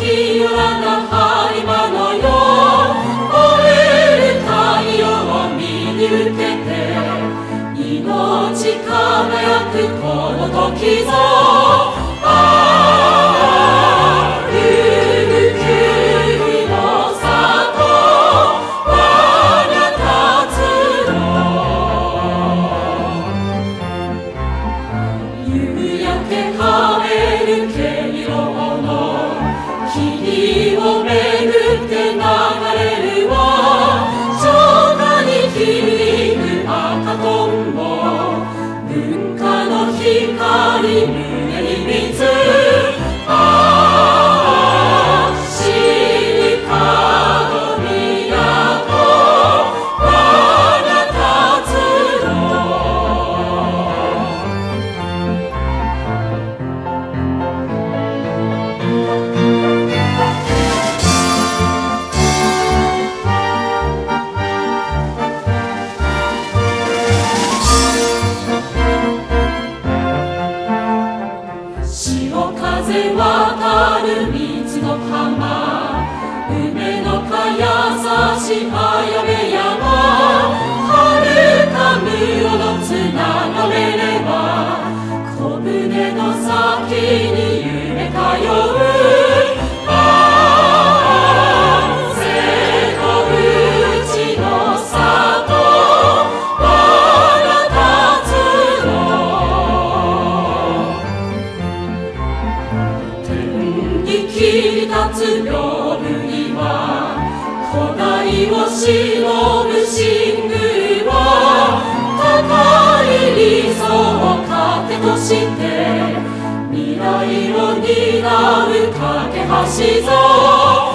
清らな播磨のよ燃える太陽を見に受けて命輝くこの時ぞ霧をめぐって流れるは昇華に響く赤とんぼ文化の光胸に満つシリカの都我が立つの風渡る水の浜梅の香優しい綾部山遥か無夜のつながれれば小舟の先に夢通う瀬戸内の里我が立つの切り立つ屏風には古代を忍ぶ神宮は高い理想を糧として未来を担う架け橋ぞ